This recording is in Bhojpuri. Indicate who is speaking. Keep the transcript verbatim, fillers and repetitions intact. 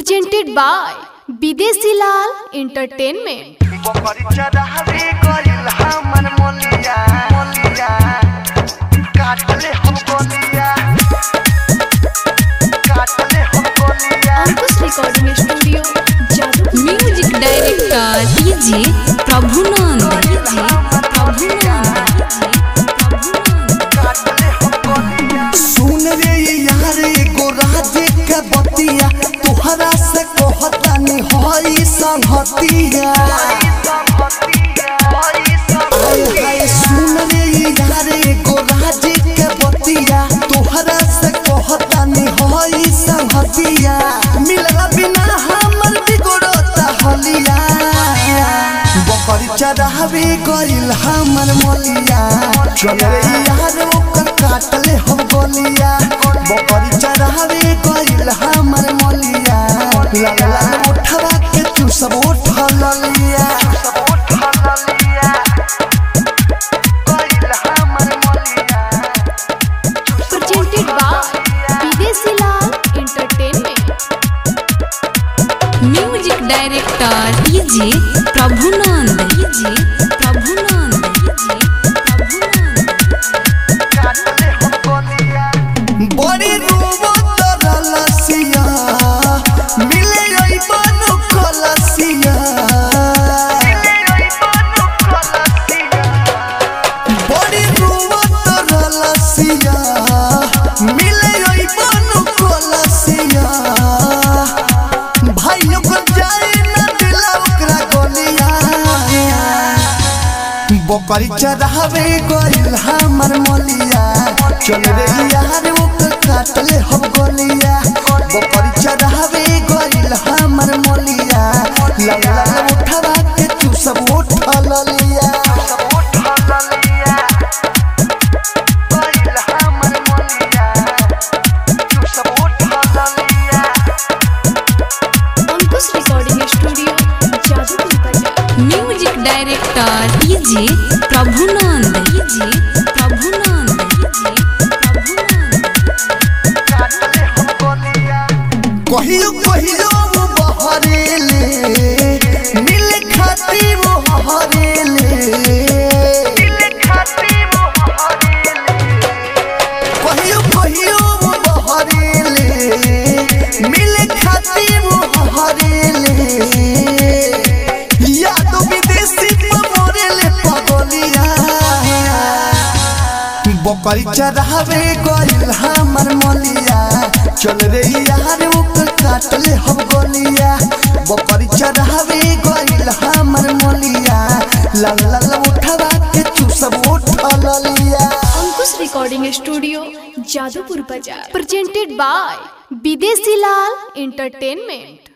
Speaker 1: presented by Bidesi Lal Entertainment. Ankush Recording Studio, Jadoo.
Speaker 2: Music Director D J Prabhunand. D J Prabhunand.
Speaker 3: सुन रे यार एगो राजे के बतिया तोहरा से कहतानी हई संगतिया हाय हाय सुन रे यार एगो राजे के बतिया तोहरा से कहतानी हई संगतिया मिलला बिना हमर बिगड़ता हलिया बकरी चढ़ावे गइल हमर मोलिया चल रे यार ओकर काटले हम गोलिया बकरी चढ़ावे गइल हमर मोलिया लाल लाल उठवा के तू सब उठल लिया
Speaker 1: Presented by Bidesi Lal Entertainment.
Speaker 2: Music Director D J Prabhunand. D J Prabhunand. D J Prabhunand.
Speaker 3: बड़ी रूबत रलसिया मिले आई बनु कलसिया बड़ी रूबत रलसिया मिले आई बनु कलसिया भाइयों को जाए न दिला ओकरा गोलिया बकरी चढ़ावे गइल हमर मोलिया चल रे यार ओकर काटले हम गोलिया बकरी चढ़ावे गइल हमर मोलिया लाल लाल उठवा के तू सब उठल लिया
Speaker 1: Ankush Recording Studio, Jadoo.
Speaker 2: Music Director D J Prabhunand. D J Prabhunand. D J Prabhunand.
Speaker 3: कहियो कहियो वो बहरेले मिल खाती वो हरेले कहियो कहियो वो बहरेले मिल खाती वो हरेले याद विदेशी मोरेले पगलिया बकरी चढ़ावे गइल हमर मोलिया चल रे यार ओकर काटले हम गोलिया बकरी चढ़ावे गइल हमर मोलिया लाल लाल उठवा के तू सब उठल लिया
Speaker 1: Ankush Recording Studio, Jadoo Bazaar. Presented by Bidesi Lal Entertainment.